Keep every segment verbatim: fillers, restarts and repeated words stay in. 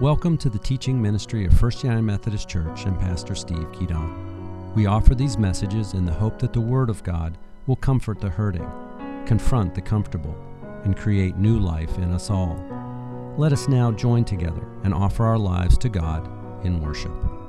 Welcome to the teaching ministry of First United Methodist Church and Pastor Steve Keaton. We offer these messages in the hope that the Word of God will comfort the hurting, confront the comfortable, and create new life in us all. Let us now join together and offer our lives to God in worship.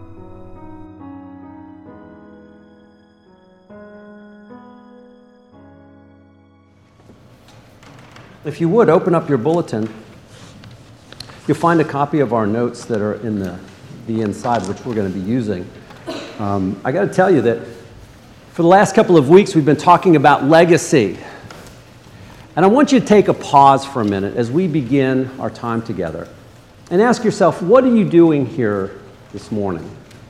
If you would, open up your bulletin. You'll find a copy of our notes that are in the, the inside, which we're going to be using. Um, I got to tell you that for the last couple of weeks, we've been talking about legacy. And I want you to take a pause for a minute as we begin our time together and ask yourself, what are you doing here this morning?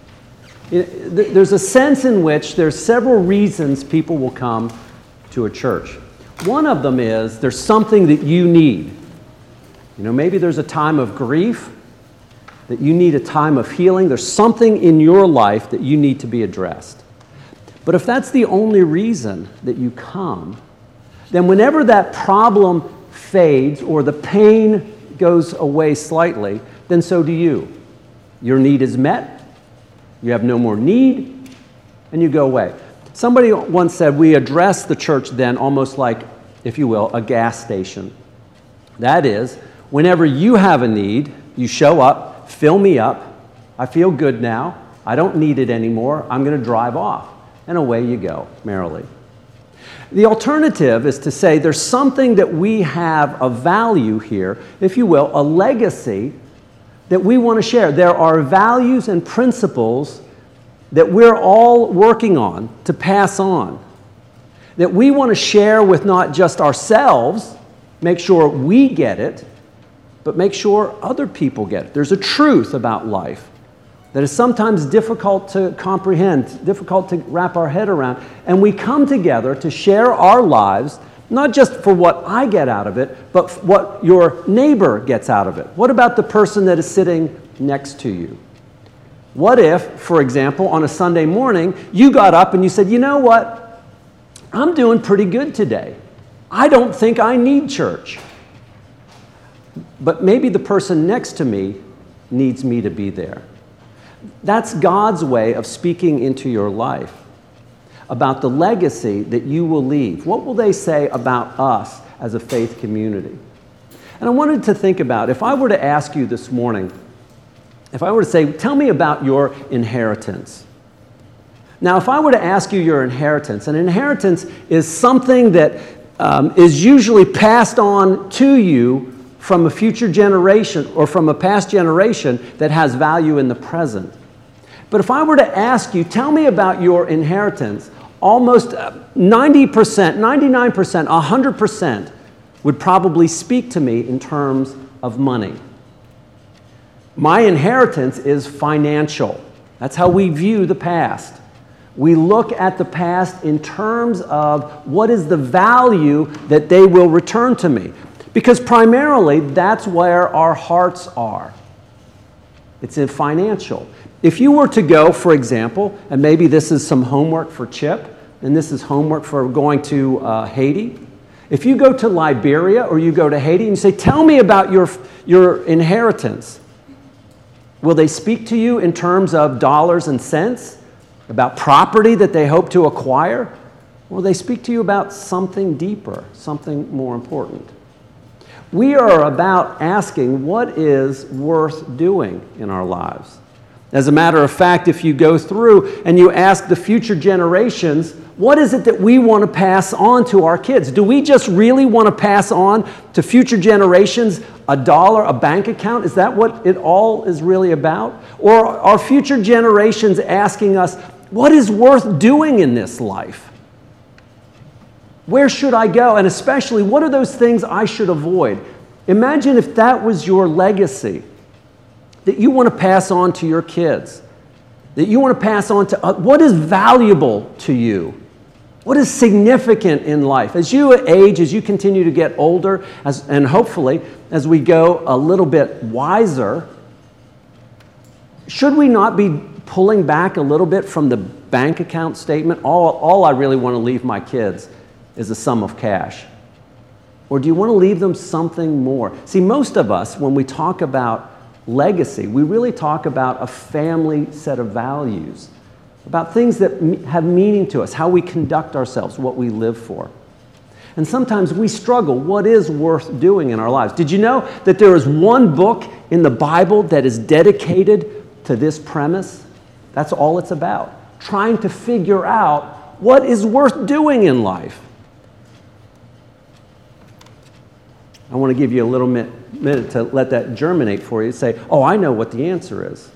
There's a sense in which there's several reasons people will come to a church. One of them is there's something that you need. You know, maybe there's a time of grief, that you need a time of healing. There's something in your life that you need to be addressed. But if that's the only reason that you come, then whenever that problem fades or the pain goes away slightly, then so do you. Your need is met, you have no more need, and you go away. Somebody once said we address the church then almost like, if you will, a gas station. That is, whenever you have a need, you show up, fill me up, I feel good now, I don't need it anymore, I'm going to drive off. And away you go, merrily. The alternative is to say there's something that we have of value here, if you will, a legacy that we want to share. There are values and principles that we're all working on to pass on, that we want to share with not just ourselves, make sure we get it, but make sure other people get it. There's a truth about life that is sometimes difficult to comprehend, difficult to wrap our head around, and we come together to share our lives, not just for what I get out of it, but what your neighbor gets out of it. What about the person that is sitting next to you? What if, for example, on a Sunday morning, you got up and you said, you know what, I'm doing pretty good today. I don't think I need church. But maybe the person next to me needs me to be there. That's God's way of speaking into your life about the legacy that you will leave. What will they say about us as a faith community? And I wanted to think about, if I were to ask you this morning, if I were to say, tell me about your inheritance. Now, if I were to ask you your inheritance, an inheritance is something that um, is usually passed on to you from a future generation or from a past generation that has value in the present. But if I were to ask you, tell me about your inheritance, almost ninety percent, ninety-nine percent, one hundred percent would probably speak to me in terms of money. My inheritance is financial. That's how we view the past. We look at the past in terms of what is the value that they will return to me. Because primarily, that's where our hearts are. It's in financial. If you were to go, for example, and maybe this is some homework for Chip, and this is homework for going to uh, Haiti. If you go to Liberia or you go to Haiti and you say, tell me about your, your inheritance, will they speak to you in terms of dollars and cents, about property that they hope to acquire? Or will they speak to you about something deeper, something more important? We are about asking what is worth doing in our lives. As a matter of fact, if you go through and you ask the future generations, what is it that we want to pass on to our kids? Do we just really want to pass on to future generations a dollar, a bank account? Is that what it all is really about? Or are future generations asking us, what is worth doing in this life? Where should I go? And especially, what are those things I should avoid? Imagine if that was your legacy that you want to pass on to your kids, that you want to pass on to, uh, what is valuable to you? What is significant in life? As you age, as you continue to get older, as, and hopefully as we go a little bit wiser, should we not be pulling back a little bit from the bank account statement? All, all I really want to leave my kids is a sum of cash. Or do you want to leave them something more? See, most of us, when we talk about legacy, we really talk about a family set of values, about things that have meaning to us, how we conduct ourselves, what we live for. And sometimes we struggle, what is worth doing in our lives? Did you know that there is one book in the Bible that is dedicated to this premise? That's all it's about, trying to figure out what is worth doing in life. I want to give you a little minute, minute to let that germinate for you. Say, oh, I know what the answer is.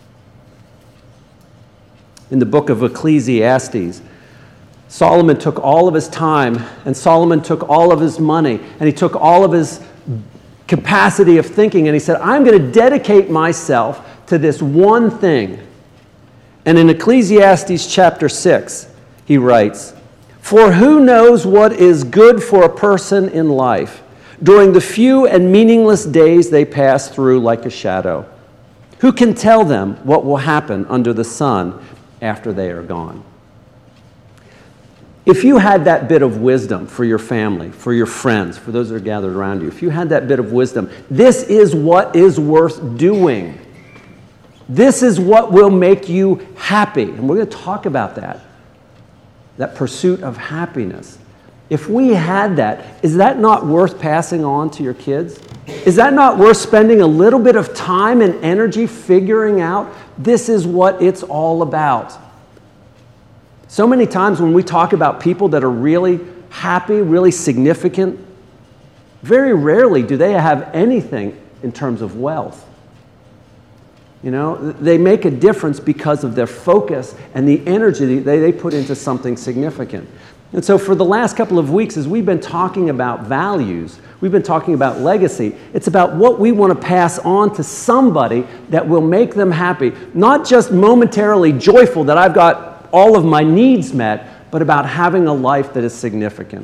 In the book of Ecclesiastes, Solomon took all of his time, and Solomon took all of his money, and he took all of his capacity of thinking, and he said, I'm going to dedicate myself to this one thing. And in Ecclesiastes chapter six, he writes, for who knows what is good for a person in life during the few and meaningless days they pass through like a shadow? Who can tell them what will happen under the sun after they are gone? If you had that bit of wisdom for your family, for your friends, for those that are gathered around you, if you had that bit of wisdom, this is what is worth doing. This is what will make you happy. And we're going to talk about that, that pursuit of happiness. If we had that, is that not worth passing on to your kids? Is that not worth spending a little bit of time and energy figuring out this is what it's all about? So many times when we talk about people that are really happy, really significant, very rarely do they have anything in terms of wealth. You know, they make a difference because of their focus and the energy they, they put into something significant. And so for the last couple of weeks, as we've been talking about values, we've been talking about legacy, it's about what we want to pass on to somebody that will make them happy. Not just momentarily joyful that I've got all of my needs met, but about having a life that is significant.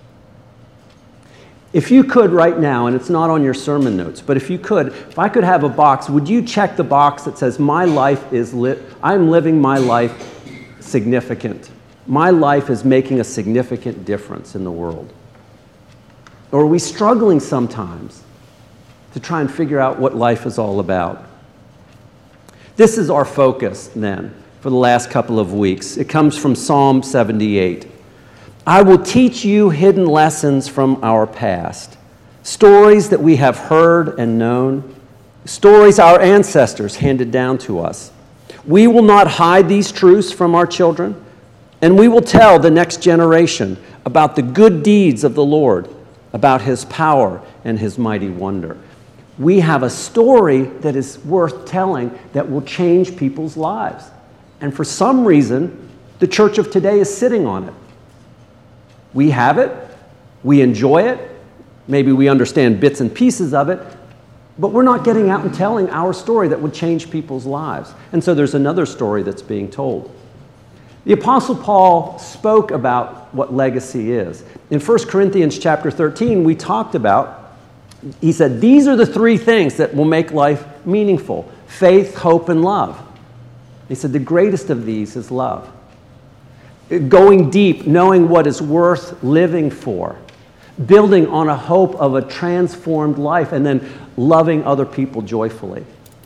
If you could right now, and it's not on your sermon notes, but if you could, if I could have a box, would you check the box that says, my life is lit, I'm living my life significant. My life is making a significant difference in the world. Or are we struggling sometimes to try and figure out what life is all about? This is our focus then for the last couple of weeks. It comes from Psalm seventy-eight. I will teach you hidden lessons from our past, stories that we have heard and known, stories our ancestors handed down to us. We will not hide these truths from our children, and we will tell the next generation about the good deeds of the Lord, about His power and His mighty wonder. We have a story that is worth telling that will change people's lives. And for some reason, the church of today is sitting on it. We have it, we enjoy it, maybe we understand bits and pieces of it, but we're not getting out and telling our story that would change people's lives. And so there's another story that's being told. The Apostle Paul spoke about what legacy is. In First Corinthians chapter thirteen, we talked about, he said, these are the three things that will make life meaningful: faith, hope, and love. He said the greatest of these is love. Going deep, knowing what is worth living for, building on a hope of a transformed life, and then loving other people joyfully.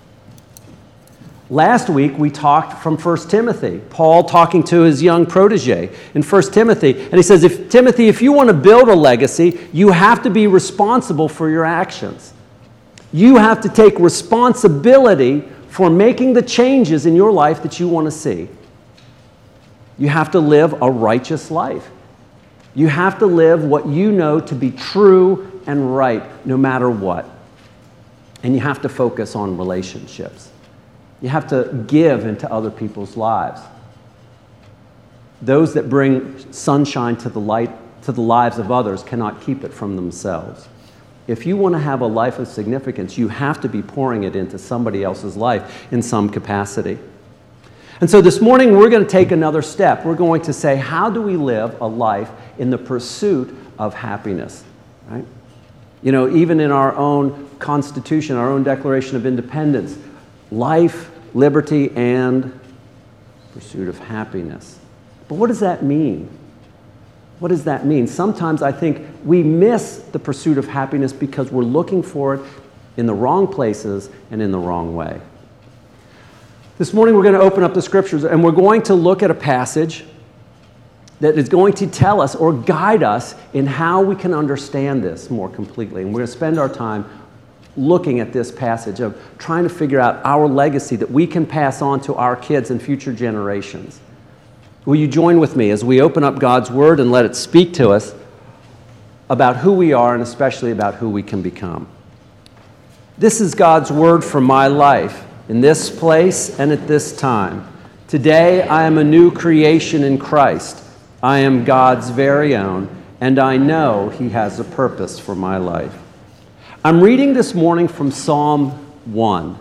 Last week, we talked from First Timothy, Paul talking to his young protege in First Timothy, and he says, if Timothy, if you want to build a legacy, you have to be responsible for your actions. You have to take responsibility for making the changes in your life that you want to see. You have to live a righteous life. You have to live what you know to be true and right, no matter what. And you have to focus on relationships. You have to give into other people's lives. Those that bring sunshine to the light, to the lives of others cannot keep it from themselves. If you want to have a life of significance, you have to be pouring it into somebody else's life in some capacity. And so this morning, we're going to take another step. We're going to say, how do we live a life in the pursuit of happiness? Right? You know, even in our own Constitution, our own Declaration of Independence, life, liberty, and pursuit of happiness. But what does that mean? What does that mean? Sometimes I think we miss the pursuit of happiness because we're looking for it in the wrong places and in the wrong way. This morning we're going to open up the scriptures and we're going to look at a passage that is going to tell us or guide us in how we can understand this more completely. And we're going to spend our time looking at this passage of trying to figure out our legacy that we can pass on to our kids and future generations. Will you join with me as we open up God's Word and let it speak to us about who we are and especially about who we can become? This is God's Word for my life in this place and at this time. Today I am a new creation in Christ. I am God's very own, and I know He has a purpose for my life. I'm reading this morning from Psalm one.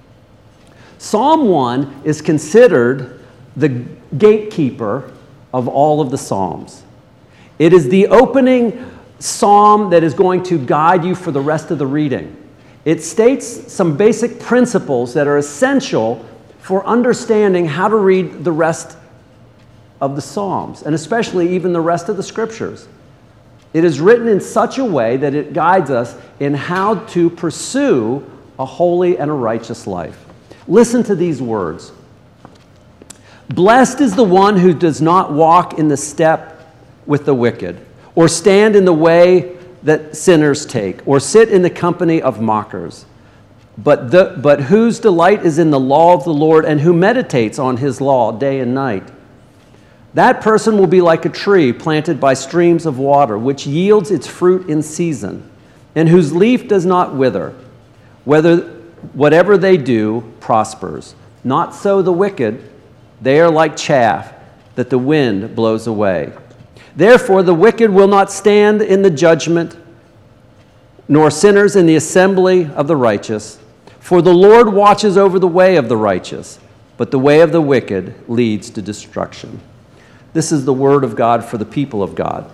Psalm one is considered the gatekeeper of all of the Psalms. It is the opening psalm that is going to guide you for the rest of the reading. It states some basic principles that are essential for understanding how to read the rest of the Psalms, and especially even the rest of the Scriptures. It is written in such a way that it guides us in how to pursue a holy and a righteous life. Listen to these words. Blessed is the one who does not walk in the step with the wicked, or stand in the way that sinners take, or sit in the company of mockers, but, the, but whose delight is in the law of the Lord, and who meditates on His law day and night. That person will be like a tree planted by streams of water, which yields its fruit in season, and whose leaf does not wither. Whether whatever they do prospers. Not so the wicked. They are like chaff that the wind blows away. Therefore the wicked will not stand in the judgment, nor sinners in the assembly of the righteous. For the Lord watches over the way of the righteous, but the way of the wicked leads to destruction. This is the word of God for the people of God.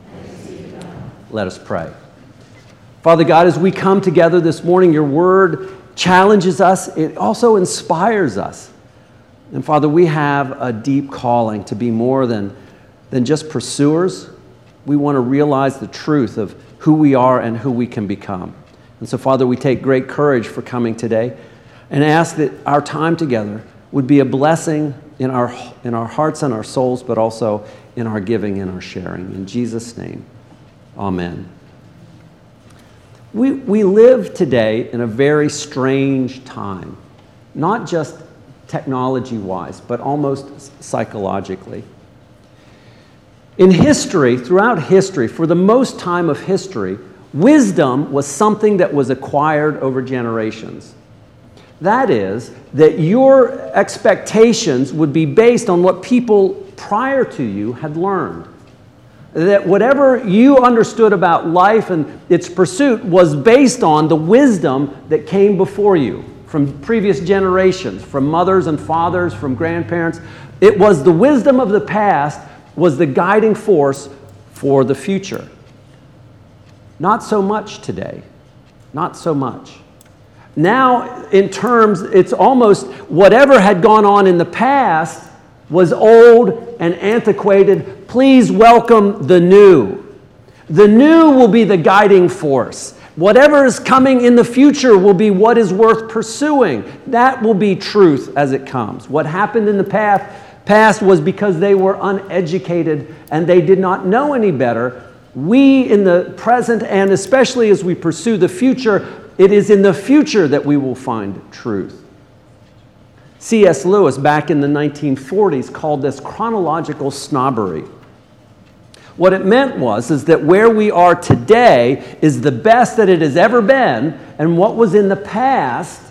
Let us pray. Father God, as we come together this morning, your word challenges us. It also inspires us. And Father, we have a deep calling to be more than, than just pursuers. We want to realize the truth of who we are and who we can become. And so, Father, we take great courage for coming today and ask that our time together would be a blessing in our, in our hearts and our souls, but also in our giving and our sharing. In Jesus' name, amen. We, we live today in a very strange time, not just technology-wise, but almost psychologically. In history, throughout history, for the most time of history, wisdom was something that was acquired over generations. That is, that your expectations would be based on what people prior to you had learned. That whatever you understood about life and its pursuit was based on the wisdom that came before you from previous generations, from mothers and fathers, from grandparents. It was the wisdom of the past was the guiding force for the future. Not so much today. Not so much. Now, in terms, it's almost whatever had gone on in the past was old and antiquated. Please welcome the new. The new will be the guiding force. Whatever is coming in the future will be what is worth pursuing. That will be truth as it comes. What happened in the past, past was because they were uneducated and they did not know any better. We in the present, and especially as we pursue the future, it is in the future that we will find truth. C S Lewis, back in the nineteen forties, called this chronological snobbery. What it meant was is that where we are today is the best that it has ever been, and what was in the past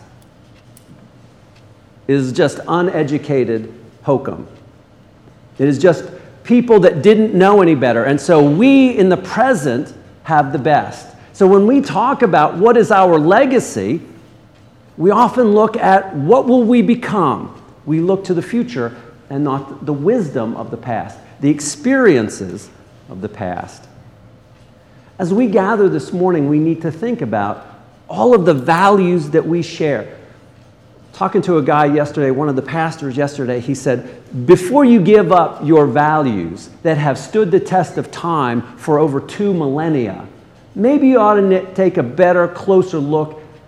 is just uneducated hokum. It is just people that didn't know any better. And so we in the present have the best. So when we talk about what is our legacy, we often look at what will we become. We look to the future and not the wisdom of the past, the experiences of the past. As we gather this morning, we need to think about all of the values that we share. Talking to a guy yesterday, one of the pastors yesterday, he said, before you give up your values that have stood the test of time for over two millennia, maybe you ought to take a better, closer look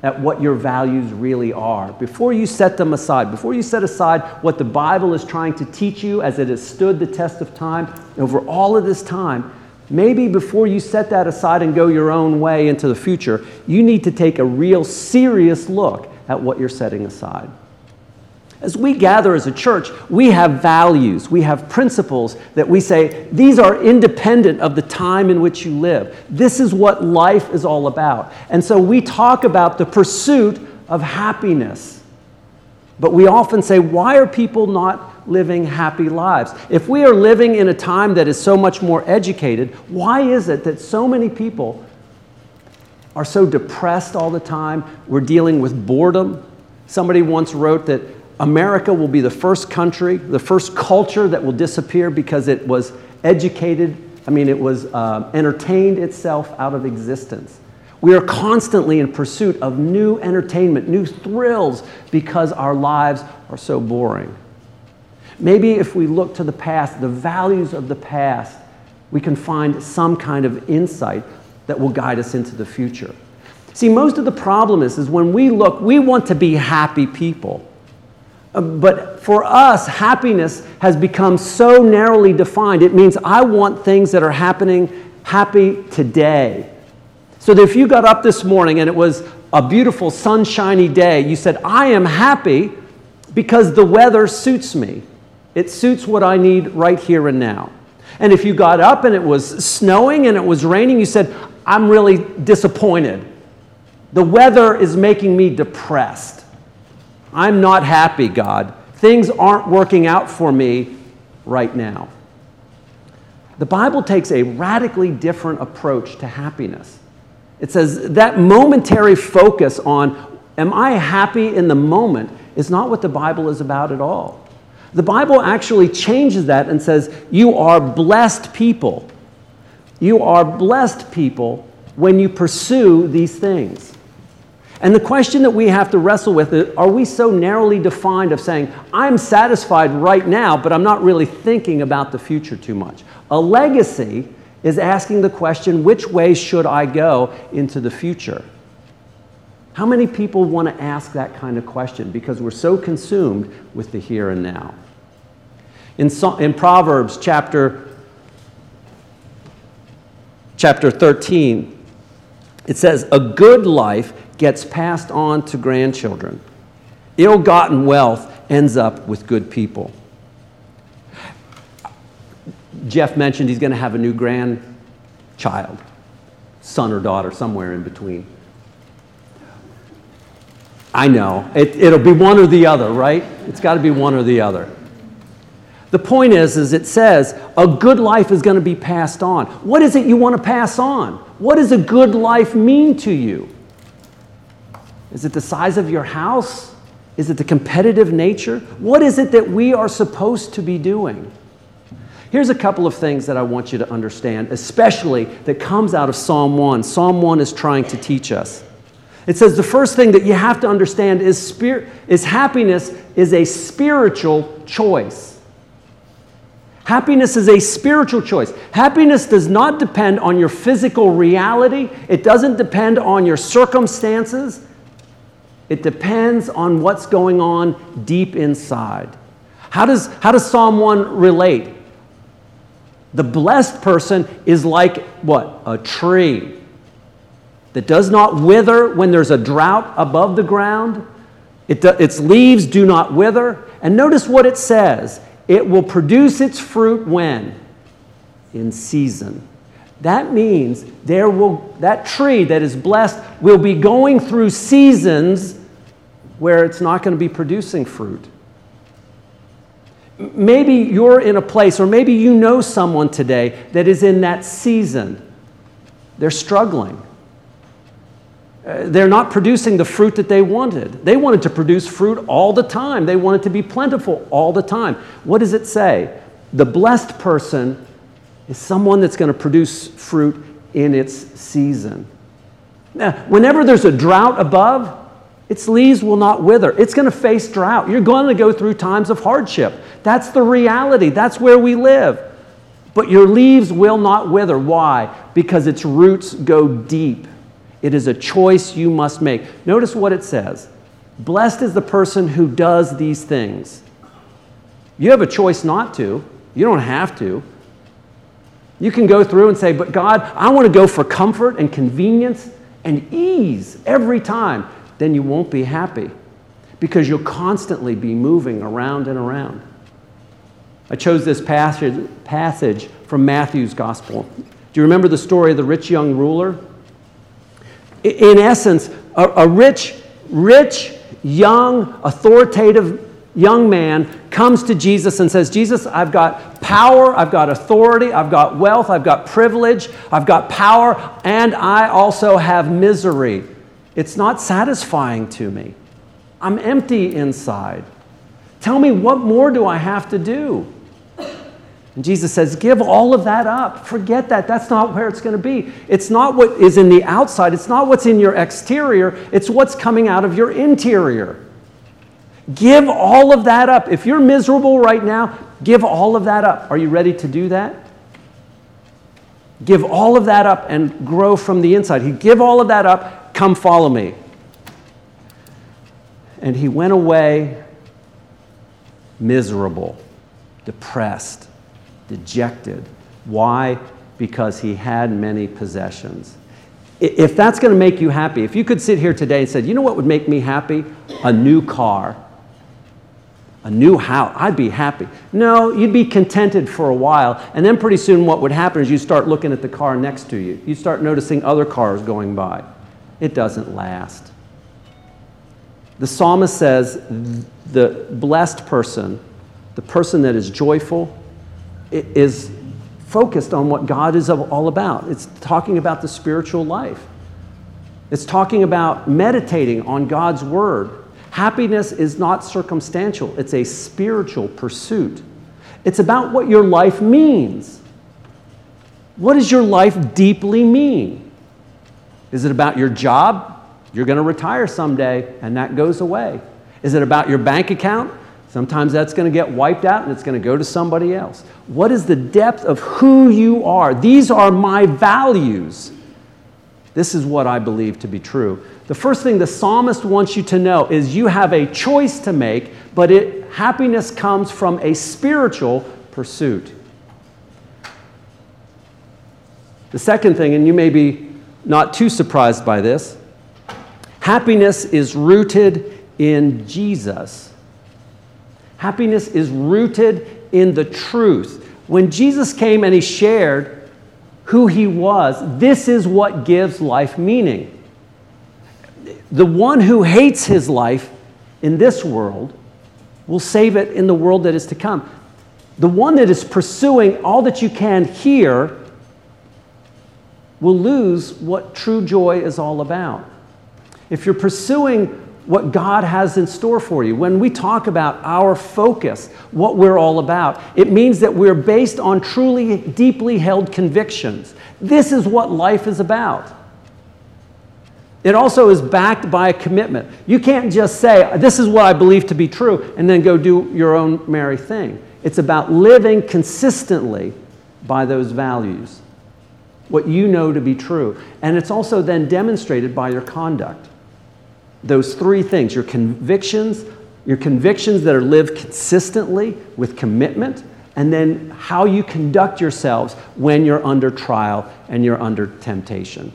at what your values really are, before you set them aside, before you set aside what the Bible is trying to teach you as it has stood the test of time over all of this time, maybe before you set that aside and go your own way into the future, you need to take a real serious look at what you're setting aside. As we gather as a church, we have values, we have principles that we say, these are independent of the time in which you live. This is what life is all about. And so we talk about the pursuit of happiness. But we often say, why are people not living happy lives? If we are living in a time that is so much more educated, why is it that so many people are so depressed all the time? We're dealing with boredom. Somebody once wrote that America will be the first country, the first culture that will disappear because it was educated, I mean, it was uh, entertained itself out of existence. We are constantly in pursuit of new entertainment, new thrills, because our lives are so boring. Maybe if we look to the past, the values of the past, we can find some kind of insight that will guide us into the future. See, most of the problem is, is when we look, we want to be happy people. But for us, happiness has become so narrowly defined. It means I want things that are happening happy today. So that if you got up this morning and it was a beautiful sunshiny day, you said, I am happy because the weather suits me. It suits what I need right here and now. And if you got up and it was snowing and it was raining, you said, I'm really disappointed. The weather is making me depressed. I'm not happy, God. Things aren't working out for me right now. The Bible takes a radically different approach to happiness. It says that momentary focus on, am I happy in the moment, is not what the Bible is about at all. The Bible actually changes that and says, you are blessed people. You are blessed people when you pursue these things. And the question that we have to wrestle with is, are we so narrowly defined of saying, I'm satisfied right now, but I'm not really thinking about the future too much? A legacy is asking the question, which way should I go into the future? How many people want to ask that kind of question because we're so consumed with the here and now? In, in Proverbs chapter, chapter thirteen, it says, a good life gets passed on to grandchildren. Ill-gotten wealth ends up with good people. Jeff mentioned he's going to have a new grandchild, son or daughter, somewhere in between. I know. It, it'll be one or the other, right? It's got to be one or the other. The point is, is it says a good life is going to be passed on. What is it you want to pass on? What does a good life mean to you? Is it the size of your house? Is it the competitive nature? What is it that we are supposed to be doing? Here's a couple of things that I want you to understand, especially that comes out of Psalm one. Psalm one is trying to teach us. It says the first thing that you have to understand is, spirit, is happiness is a spiritual choice. Happiness is a spiritual choice. Happiness does not depend on your physical reality. It doesn't depend on your circumstances. It depends on what's going on deep inside. How does, how does Psalm one relate? The blessed person is like what? A tree that does not wither when there's a drought above the ground. It do, its leaves do not wither. And notice what it says. It will produce its fruit when? In season. That means there will, that tree that is blessed will be going through seasons where it's not going to be producing fruit. Maybe you're in a place, or maybe you know someone today that is in that season. They're struggling. Uh, they're not producing the fruit that they wanted. They wanted to produce fruit all the time. They wanted to be plentiful all the time. What does it say? The blessed person is someone that's going to produce fruit in its season. Now, whenever there's a drought above, its leaves will not wither. It's going to face drought. You're going to go through times of hardship. That's the reality. That's where we live. But your leaves will not wither. Why? Because its roots go deep. It is a choice you must make. Notice what it says. Blessed is the person who does these things. You have a choice not to. You don't have to. You can go through and say, but God, I want to go for comfort and convenience and ease every time. Then you won't be happy because you'll constantly be moving around and around. I chose this passage, passage from Matthew's Gospel. Do you remember the story of the rich young ruler? In essence, a, a rich, rich, young, authoritative young man comes to Jesus and says, Jesus, I've got power, I've got authority, I've got wealth, I've got privilege, I've got power, and I also have misery. It's not satisfying to me. I'm empty inside. Tell me, what more do I have to do? And Jesus says, give all of that up. Forget that. That's not where it's going to be. It's not what is in the outside. It's not what's in your exterior. It's what's coming out of your interior. Give all of that up. If you're miserable right now, give all of that up. Are you ready to do that? Give all of that up and grow from the inside. He give all of that up. Come follow me. And he went away miserable, depressed, dejected. Why? Because he had many possessions. If that's going to make you happy, if you could sit here today and say, you know what would make me happy? A new car. A new house. I'd be happy. No, you'd be contented for a while, and then pretty soon what would happen is you start looking at the car next to you. You start noticing other cars going by. It doesn't last. The psalmist says the blessed person, the person that is joyful, is focused on what God is all about. It's talking about the spiritual life. It's talking about meditating on God's word. Happiness is not circumstantial. It's a spiritual pursuit. It's about what your life means. What does your life deeply mean? Is it about your job? You're going to retire someday, and that goes away. Is it about your bank account? Sometimes that's going to get wiped out, and it's going to go to somebody else. What is the depth of who you are? These are my values. This is what I believe to be true. The first thing the psalmist wants you to know is you have a choice to make, but it, happiness comes from a spiritual pursuit. The second thing, and you may be not too surprised by this, happiness is rooted in Jesus. Happiness is rooted in the truth. When Jesus came and he shared who he was, this is what gives life meaning. The one who hates his life in this world will save it in the world that is to come. The one that is pursuing all that you can here will lose what true joy is all about. If you're pursuing what God has in store for you, when we talk about our focus, what we're all about, it means that we're based on truly deeply held convictions. This is what life is about. It also is backed by a commitment. You can't just say, this is what I believe to be true, and then go do your own merry thing. It's about living consistently by those values, what you know to be true. And it's also then demonstrated by your conduct. Those three things, your convictions, your convictions that are lived consistently with commitment, and then how you conduct yourselves when you're under trial and you're under temptation.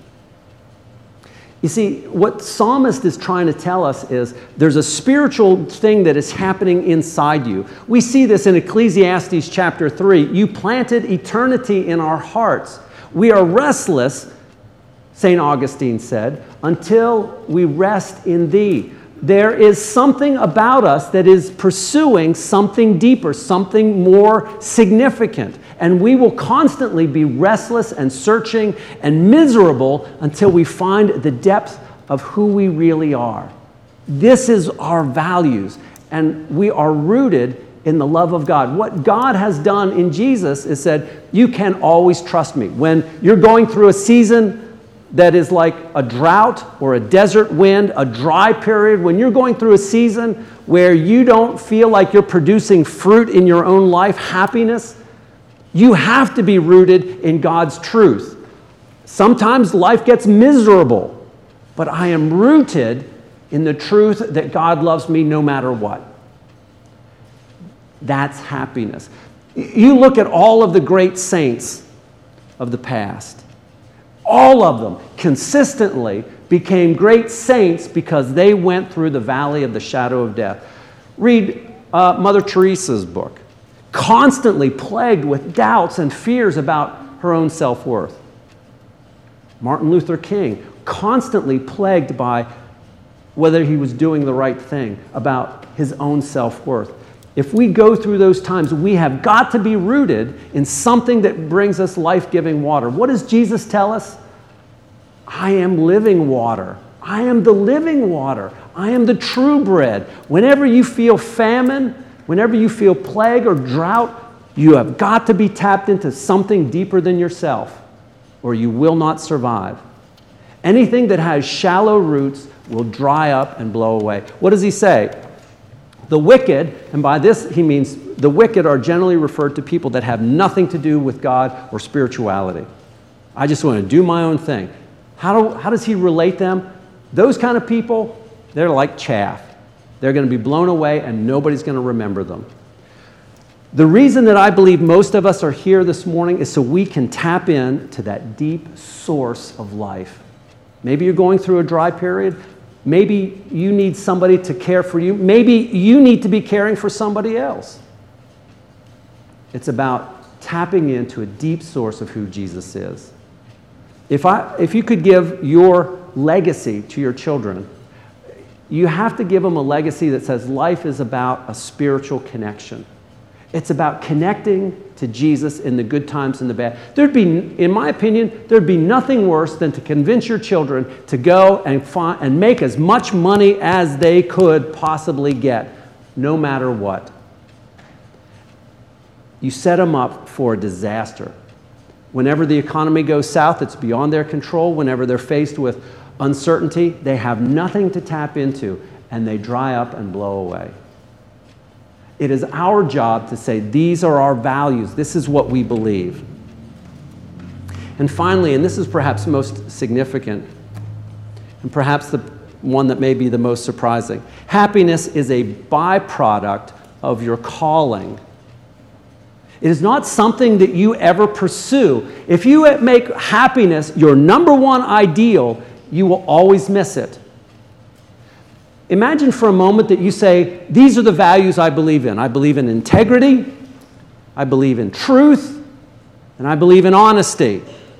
You see, what psalmist is trying to tell us is there's a spiritual thing that is happening inside you. We see this in Ecclesiastes chapter three. You planted eternity in our hearts. We are restless, Saint Augustine said, until we rest in thee. There is something about us that is pursuing something deeper, something more significant. And we will constantly be restless and searching and miserable until we find the depth of who we really are. This is our values, and we are rooted in the love of God. What God has done in Jesus is said, you can always trust me. When you're going through a season that is like a drought or a desert wind, a dry period, when you're going through a season where you don't feel like you're producing fruit in your own life, happiness, you have to be rooted in God's truth. Sometimes life gets miserable. but I am rooted in the truth that God loves me no matter what. That's happiness. You look at all of the great saints of the past. All of them consistently became great saints because they went through the valley of the shadow of death. Read uh, Mother Teresa's book. Constantly plagued with doubts and fears about her own self-worth. Martin Luther King, constantly plagued by whether he was doing the right thing, about his own self-worth. If we go through those times, we have got to be rooted in something that brings us life-giving water. What does Jesus tell us? I am living water. I am the living water. I am the true bread. Whenever you feel famine, whenever you feel plague or drought, you have got to be tapped into something deeper than yourself, or you will not survive. Anything that has shallow roots will dry up and blow away. What does he say? The wicked, and by this he means the wicked are generally referred to people that have nothing to do with God or spirituality. I just want to do my own thing. How, do, how does he relate them? Those kind of people, they're like chaff. They're going to be blown away and nobody's going to remember them. The reason that I believe most of us are here this morning is so we can tap in to that deep source of life. Maybe you're going through a dry period. Maybe you need somebody to care for you. Maybe you need to be caring for somebody else. It's about tapping into a deep source of who Jesus is. If, I, if you could give your legacy to your children, you have to give them a legacy that says life is about a spiritual connection. It's about connecting to Jesus in the good times and the bad. There'd be, in my opinion, there'd be nothing worse than to convince your children to go and, find, and make as much money as they could possibly get, no matter what. You set them up for a disaster. Whenever the economy goes south, it's beyond their control. Whenever they're faced with uncertainty, they have nothing to tap into, and they dry up and blow away. It is our job to say, these are our values. This is what we believe. And finally, and this is perhaps most significant, and perhaps the one that may be the most surprising, happiness is a byproduct of your calling. It is not something that you ever pursue. If you make happiness your number one ideal, you will always miss it. Imagine for a moment that you say, these are the values I believe in. I believe in integrity, I believe in truth, and I believe in honesty.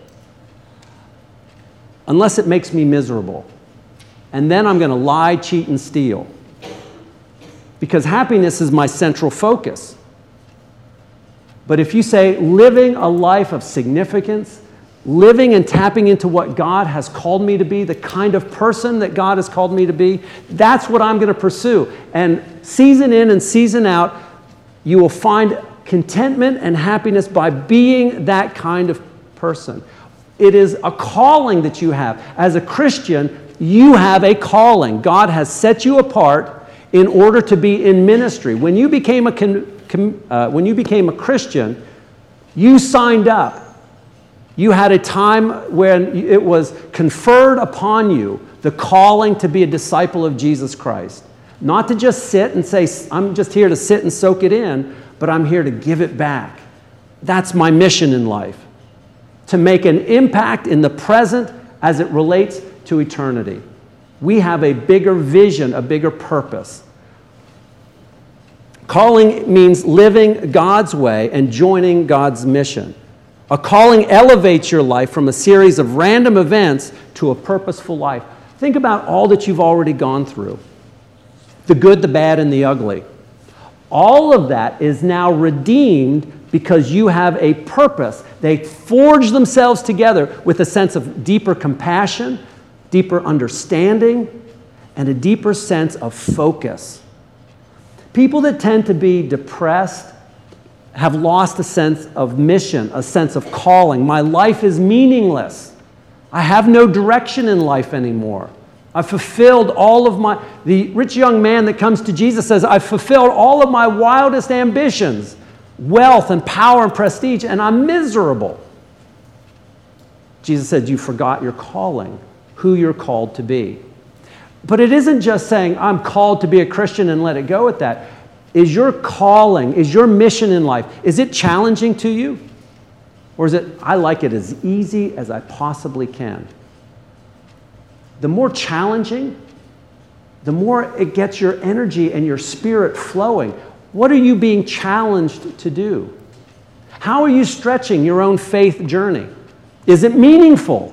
Unless it makes me miserable. And then I'm going to lie, cheat, and steal. Because happiness is my central focus. But if you say living a life of significance, living and tapping into what God has called me to be, the kind of person that God has called me to be, that's what I'm going to pursue. And season in and season out, you will find contentment and happiness by being that kind of person. It is a calling that you have. As a Christian, you have a calling. God has set you apart in order to be in ministry. When you became a, con, com, uh, when you became a Christian, you signed up. You had a time when it was conferred upon you the calling to be a disciple of Jesus Christ. Not to just sit and say, I'm just here to sit and soak it in, but I'm here to give it back. That's my mission in life. To make an impact in the present as it relates to eternity. We have a bigger vision, a bigger purpose. Calling means living God's way and joining God's mission. A calling elevates your life from a series of random events to a purposeful life. Think about all that you've already gone through. The good, the bad, and the ugly. All of that is now redeemed because you have a purpose. They forge themselves together with a sense of deeper compassion, deeper understanding, and a deeper sense of focus. People that tend to be depressed have lost a sense of mission, a sense of calling. My life is meaningless. I have no direction in life anymore. I've fulfilled all of my... The rich young man that comes to Jesus says, I've fulfilled all of my wildest ambitions, wealth and power and prestige, and I'm miserable. Jesus said, you forgot your calling, who who you're called to be. But it isn't just saying, I'm called to be a Christian and let it go at that. Is your calling, is your mission in life, is it challenging to you? Or is it, I like it as easy as I possibly can? The more challenging, the more it gets your energy and your spirit flowing. What are you being challenged to do? How are you stretching your own faith journey? Is it meaningful?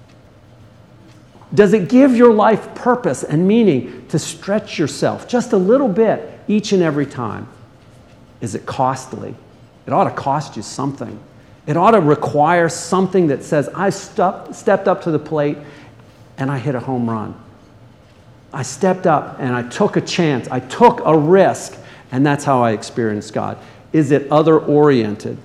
Does it give your life purpose and meaning to stretch yourself just a little bit each and every time? Is it costly? It ought to cost you something. It ought to require something that says, I stepped, stepped up to the plate and I hit a home run. I stepped up and I took a chance. I took a risk, and that's how I experienced God. Is it other-oriented?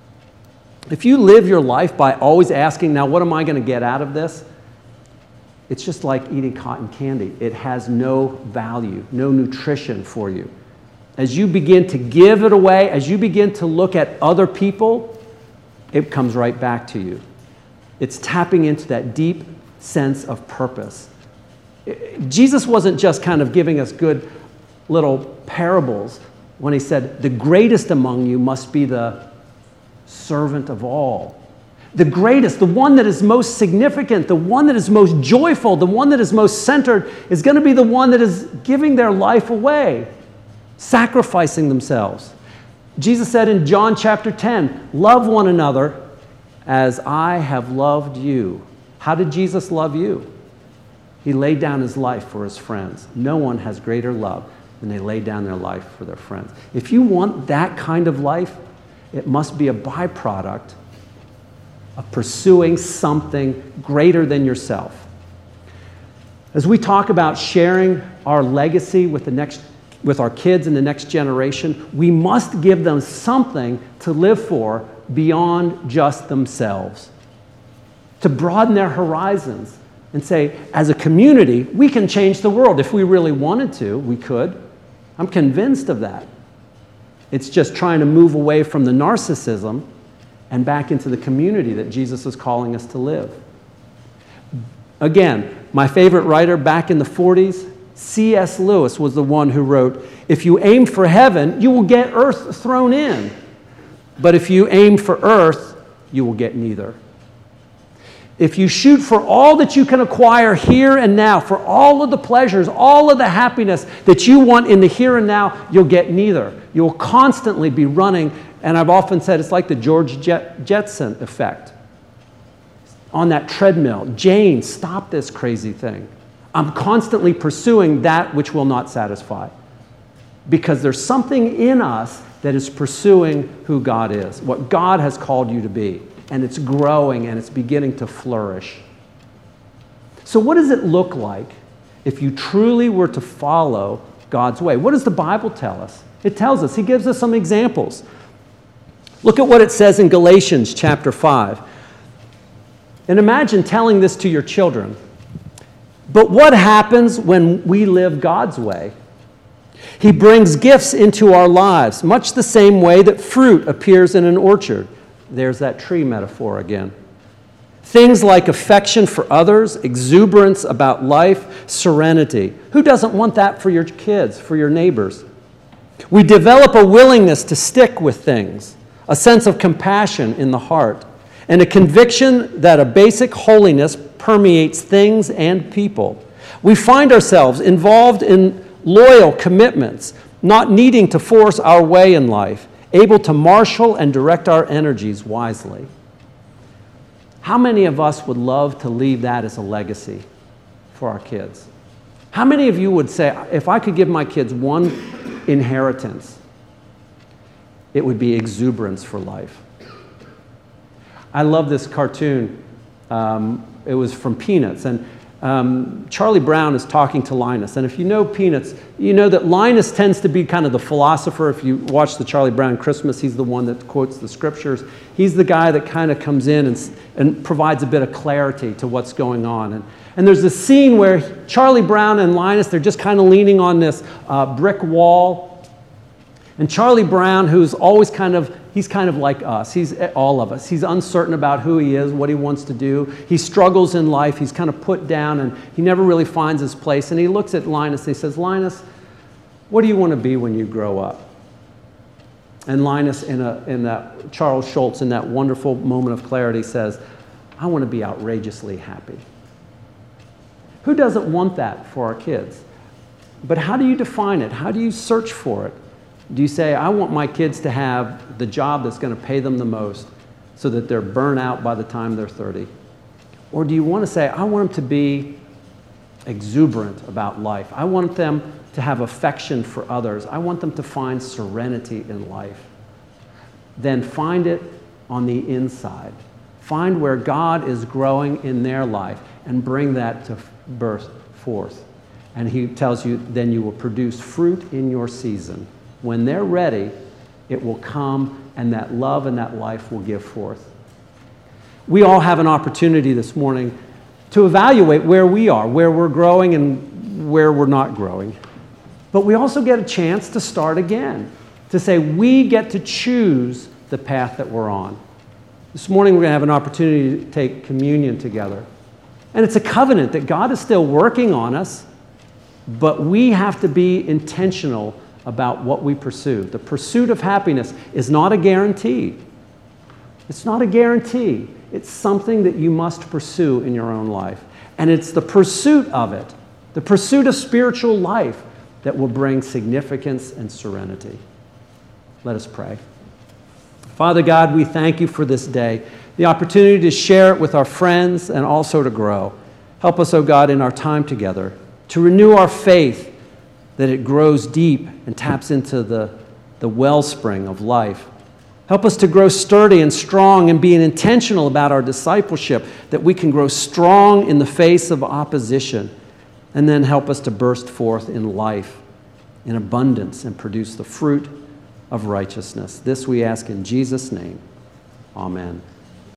If you live your life by always asking, now what am I going to get out of this? It's just like eating cotton candy. It has no value, no nutrition for you. As you begin to give it away, as you begin to look at other people, it comes right back to you. It's tapping into that deep sense of purpose. Jesus wasn't just kind of giving us good little parables when he said, the greatest among you must be the servant of all. The greatest, the one that is most significant, the one that is most joyful, the one that is most centered is going to be the one that is giving their life away, sacrificing themselves. Jesus said in John chapter ten, love one another as I have loved you. How did Jesus love you? He laid down his life for his friends. No one has greater love than they lay down their life for their friends. If you want that kind of life, it must be a byproduct of pursuing something greater than yourself. As we talk about sharing our legacy with the next, with our kids and the next generation, we must give them something to live for beyond just themselves, to broaden their horizons and say, as a community, we can change the world. If we really wanted to, we could. I'm convinced of that. It's just trying to move away from the narcissism and back into the community that Jesus is calling us to live. Again, my favorite writer back in the forties, C S Lewis, was the one who wrote, if you aim for heaven, you will get earth thrown in. But if you aim for earth, you will get neither. If you shoot for all that you can acquire here and now, for all of the pleasures, all of the happiness that you want in the here and now, you'll get neither. You will constantly be running, and I've often said it's like the George Jet- Jetson effect. On that treadmill, Jane, stop this crazy thing. I'm constantly pursuing that which will not satisfy. Because there's something in us that is pursuing who God is, what God has called you to be. And it's growing and it's beginning to flourish. So what does it look like if you truly were to follow God's way? What does the Bible tell us? It tells us, he gives us some examples. Look at what it says in Galatians chapter five. And imagine telling this to your children. But what happens when we live God's way? He brings gifts into our lives, much the same way that fruit appears in an orchard. There's that tree metaphor again. Things like affection for others, exuberance about life, serenity. Who doesn't want that for your kids, for your neighbors? We develop a willingness to stick with things, a sense of compassion in the heart, and a conviction that a basic holiness permeates things and people. We find ourselves involved in loyal commitments, not needing to force our way in life, able to marshal and direct our energies wisely. How many of us would love to leave that as a legacy for our kids? How many of you would say, if I could give my kids one inheritance, it would be exuberance for life? I love this cartoon. Um, it was from Peanuts, and Um, Charlie Brown is talking to Linus, and if you know Peanuts, you know that Linus tends to be kind of the philosopher. If you watch the Charlie Brown Christmas, he's the one that quotes the scriptures. He's the guy that kind of comes in and, and provides a bit of clarity to what's going on. And, and there's this scene where Charlie Brown and Linus, they're just kind of leaning on this uh, brick wall. And Charlie Brown, who's always kind of he's kind of like us. He's all of us. He's uncertain about who he is, what he wants to do. He struggles in life. He's kind of put down, and he never really finds his place. And he looks at Linus and he says, Linus, what do you want to be when you grow up? And Linus, in, a, in that, Charles Schultz, in that wonderful moment of clarity, says, I want to be outrageously happy. Who doesn't want that for our kids? But how do you define it? How do you search for it? Do you say, I want my kids to have the job that's going to pay them the most so that they're burnt out by the time they're thirty? Or do you want to say, I want them to be exuberant about life. I want them to have affection for others. I want them to find serenity in life. Then find it on the inside. Find where God is growing in their life and bring that to birth forth. And he tells you, then you will produce fruit in your season. When they're ready, it will come, and that love and that life will give forth. We all have an opportunity this morning to evaluate where we are, where we're growing and where we're not growing. But we also get a chance to start again, to say we get to choose the path that we're on. This morning we're going to have an opportunity to take communion together. And it's a covenant that God is still working on us, but we have to be intentional about what we pursue. The pursuit of happiness is not a guarantee. It's not a guarantee. It's something that you must pursue in your own life. And it's the pursuit of it, the pursuit of spiritual life, that will bring significance and serenity. Let us pray. Father God, we thank you for this day, the opportunity to share it with our friends and also to grow. Help us, O God, in our time together, to renew our faith, that it grows deep and taps into the, the wellspring of life. Help us to grow sturdy and strong and being intentional about our discipleship, that we can grow strong in the face of opposition, and then help us to burst forth in life, in abundance, and produce the fruit of righteousness. This we ask in Jesus' name. Amen.